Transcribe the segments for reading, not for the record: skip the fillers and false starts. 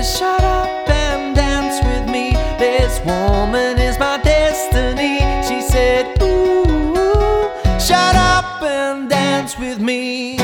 says, shut up and dance with me. This woman is my destiny. She said, ooh, shut up and dance with me.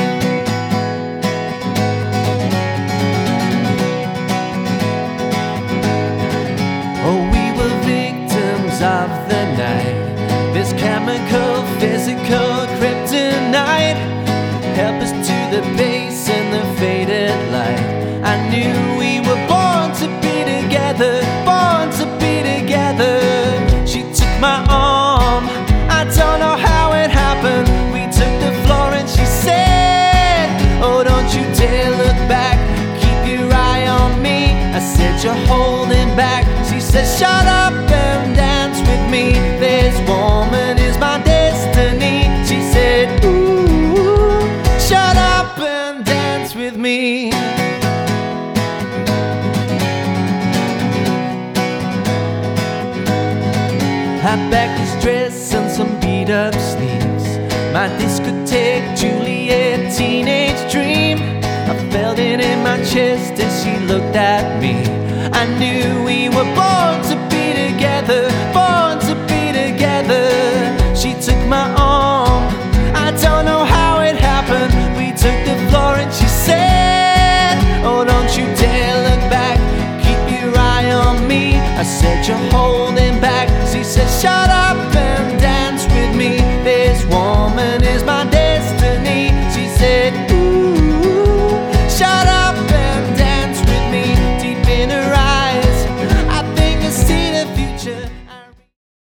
Oh, we were victims of the night. This chemical, physical kryptonite help us to the base and the faded light. I knew we were born to be together, born to be together. She took my arm, I don't know how it happened. We took the floor and she said, oh, don't you dare look back, keep your eye on me. I said, you're holding back. She said, shut up and dance with me. This woman is my destiny. She said, ooh, shut up and dance with me. I backless dress and some beat up sleeves, my discotheque Juliet teenage dream. I felt it in my chest as she looked at me. I knew we were born to be together, born to be together. She took my arm, I don't know how it happened. We took the floor and she said, oh, don't you dare look back, keep your eye on me. I said, you're holding back. She said, shut